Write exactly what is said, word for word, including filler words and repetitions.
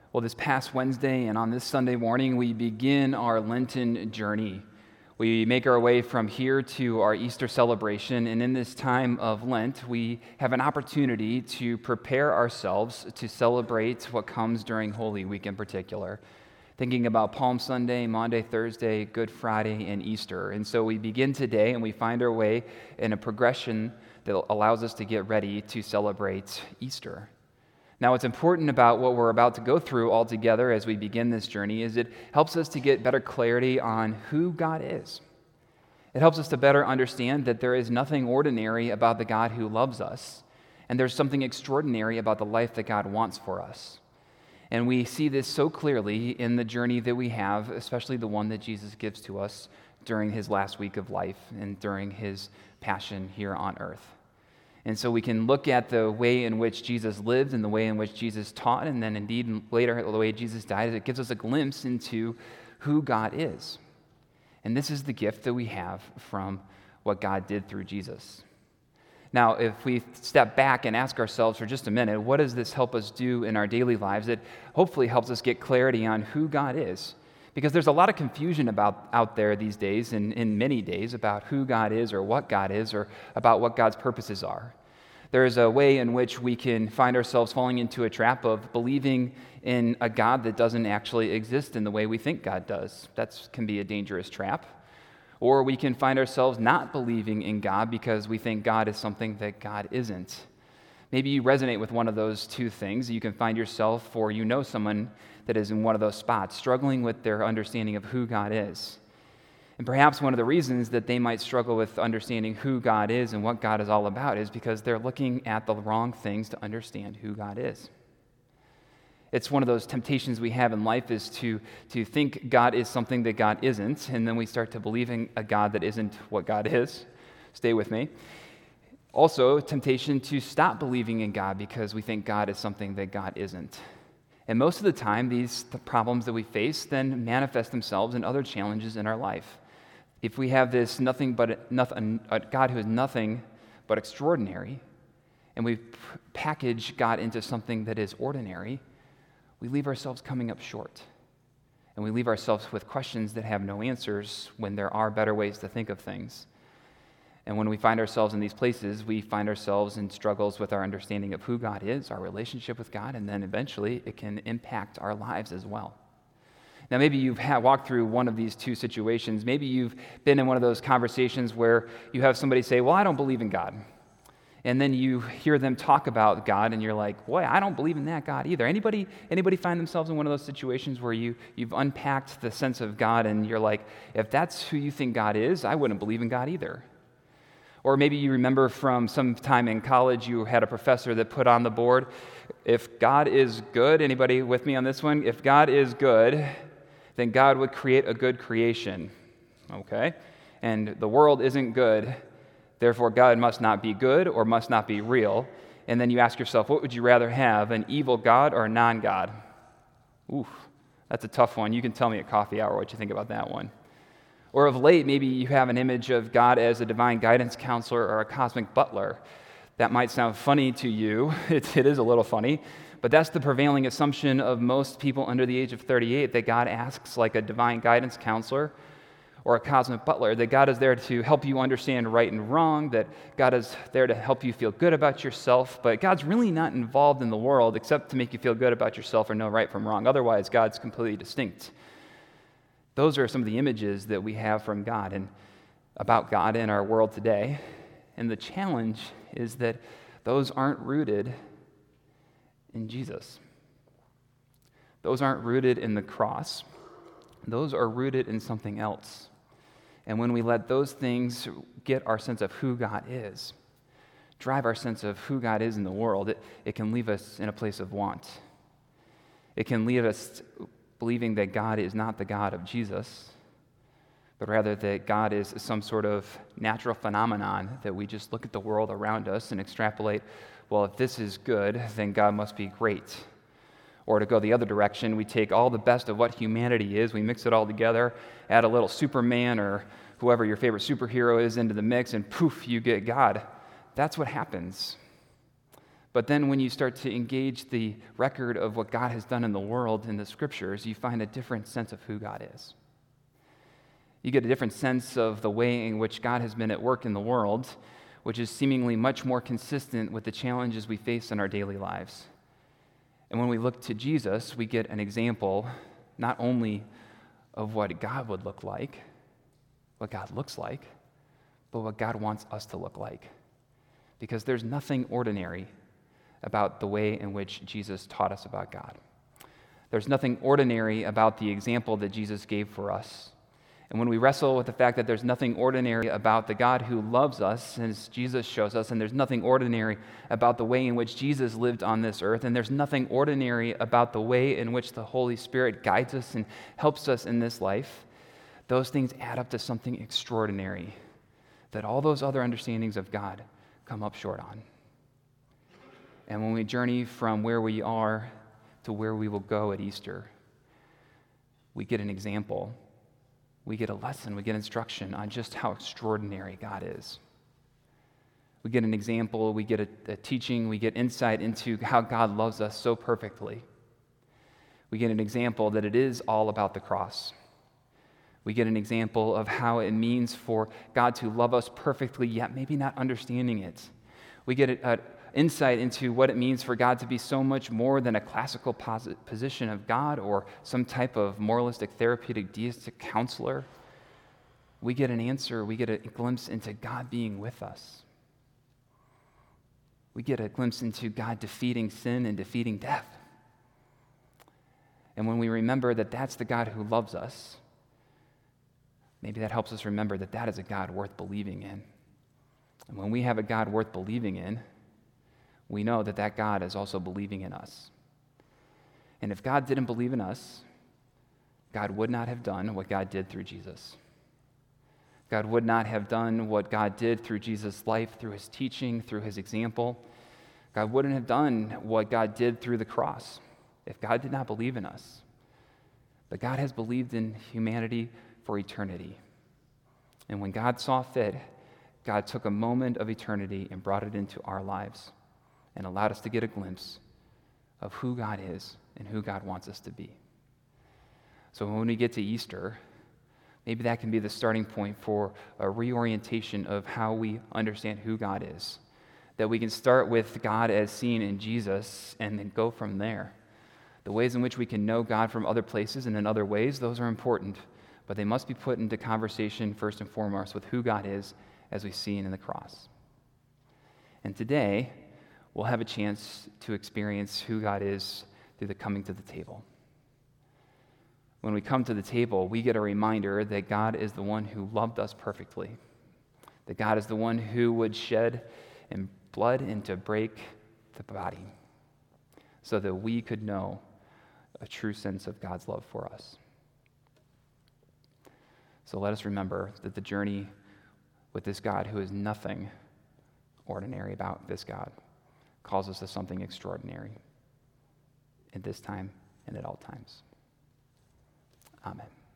Well, this past Wednesday and on this Sunday morning, we begin our Lenten journey. We make our way from here to our Easter celebration, and in this time of Lent, we have an opportunity to prepare ourselves to celebrate what comes during Holy Week in particular, thinking about Palm Sunday, Maundy, Thursday, Good Friday, and Easter. And so we begin today, and we find our way in a progression that allows us to get ready to celebrate Easter. Now, what's important about what we're about to go through all together as we begin this journey is it helps us to get better clarity on who God is. It helps us to better understand that there is nothing ordinary about the God who loves us, and there's something extraordinary about the life that God wants for us. And we see this so clearly in the journey that we have, especially the one that Jesus gives to us during his last week of life and during his passion here on earth. And so we can look at the way in which Jesus lived and the way in which Jesus taught, and then indeed later the way Jesus died. It gives us a glimpse into who God is. And this is the gift that we have from what God did through Jesus. Now, if we step back and ask ourselves for just a minute, what does this help us do in our daily lives? It hopefully helps us get clarity on who God is. Because there's a lot of confusion about out there these days, and in many days, about who God is or what God is or about what God's purposes are. There is a way in which we can find ourselves falling into a trap of believing in a God that doesn't actually exist in the way we think God does. That can be a dangerous trap. Or we can find ourselves not believing in God because we think God is something that God isn't. Maybe you resonate with one of those two things. You can find yourself, or you know someone that is in one of those spots, struggling with their understanding of who God is. And perhaps one of the reasons that they might struggle with understanding who God is and what God is all about is because they're looking at the wrong things to understand who God is. It's one of those temptations we have in life is to, to think God is something that God isn't, and then we start to believe in a God that isn't what God is. Stay with me. Also, temptation to stop believing in God because we think God is something that God isn't. And most of the time, these the problems that we face then manifest themselves in other challenges in our life. If we have this nothing but nothing, a God who is nothing but extraordinary, and we package God into something that is ordinary, we leave ourselves coming up short. And we leave ourselves with questions that have no answers when there are better ways to think of things. And when we find ourselves in these places, we find ourselves in struggles with our understanding of who God is, our relationship with God, and then eventually it can impact our lives as well. Now, maybe you've had, walked through one of these two situations. Maybe you've been in one of those conversations where you have somebody say, well, I don't believe in God. And then you hear them talk about God, and you're like, boy, I don't believe in that God either. Anybody anybody find themselves in one of those situations where you, you've unpacked the sense of God, and you're like, if that's who you think God is, I wouldn't believe in God either. Or maybe you remember from some time in college, you had a professor that put on the board, if God is good, anybody with me on this one? If God is good, then God would create a good creation, okay? And the world isn't good, therefore God must not be good or must not be real. And then you ask yourself, what would you rather have, an evil God or a non-God? Oof, that's a tough one. You can tell me at coffee hour what you think about that one. Or of late, maybe you have an image of God as a divine guidance counselor or a cosmic butler. That might sound funny to you. It, it is a little funny, but that's the prevailing assumption of most people under the age of thirty-eight, that God asks like a divine guidance counselor or a cosmic butler, that God is there to help you understand right and wrong, that God is there to help you feel good about yourself, but God's really not involved in the world except to make you feel good about yourself or know right from wrong. Otherwise, God's completely distinct. Those are some of the images that we have from God and about God in our world today. And the challenge is that those aren't rooted in Jesus. Those aren't rooted in the cross. Those are rooted in something else. And when we let those things get our sense of who God is, drive our sense of who God is in the world, it, it can leave us in a place of want. It can leave us believing that God is not the God of Jesus, but rather that God is some sort of natural phenomenon that we just look at the world around us and extrapolate, well, if this is good, then God must be great. Or to go the other direction, we take all the best of what humanity is, we mix it all together, add a little Superman or whoever your favorite superhero is into the mix, and poof, you get God. That's what happens. But then when you start to engage the record of what God has done in the world in the scriptures, you find a different sense of who God is. You get a different sense of the way in which God has been at work in the world, which is seemingly much more consistent with the challenges we face in our daily lives. And when we look to Jesus, we get an example not only of what God would look like, what God looks like, but what God wants us to look like. Because there's nothing ordinary about the way in which Jesus taught us about God. There's nothing ordinary about the example that Jesus gave for us. And when we wrestle with the fact that there's nothing ordinary about the God who loves us, as Jesus shows us, and there's nothing ordinary about the way in which Jesus lived on this earth, and there's nothing ordinary about the way in which the Holy Spirit guides us and helps us in this life, those things add up to something extraordinary that all those other understandings of God come up short on. And when we journey from where we are to where we will go at Easter, we get an example. We get a lesson, we get instruction on just how extraordinary God is. We get an example, we get a, a teaching, we get insight into how God loves us so perfectly. We get an example that it is all about the cross. We get an example of how it means for God to love us perfectly, yet maybe not understanding it. We get an insight into what it means for God to be so much more than a classical posit- position of God or some type of moralistic, therapeutic, deistic counselor. We get an answer, we get a glimpse into God being with us. We get a glimpse into God defeating sin and defeating death. And when we remember that that's the God who loves us, maybe that helps us remember that that is a God worth believing in. And when we have a God worth believing in, we know that that God is also believing in us. And if God didn't believe in us, God would not have done what God did through Jesus. God would not have done what God did through Jesus' life, through his teaching, through his example. God wouldn't have done what God did through the cross if God did not believe in us. But God has believed in humanity for eternity. And when God saw fit, God took a moment of eternity and brought it into our lives and allowed us to get a glimpse of who God is and who God wants us to be. So when we get to Easter, maybe that can be the starting point for a reorientation of how we understand who God is. That we can start with God as seen in Jesus and then go from there. The ways in which we can know God from other places and in other ways, those are important, but they must be put into conversation first and foremost with who God is as we see in the cross. And today, we'll have a chance to experience who God is through the coming to the table. When we come to the table, we get a reminder that God is the one who loved us perfectly, that God is the one who would shed in blood and to break the body so that we could know a true sense of God's love for us. So let us remember that the journey with this God who is nothing ordinary about this God calls us to something extraordinary at this time and at all times. Amen.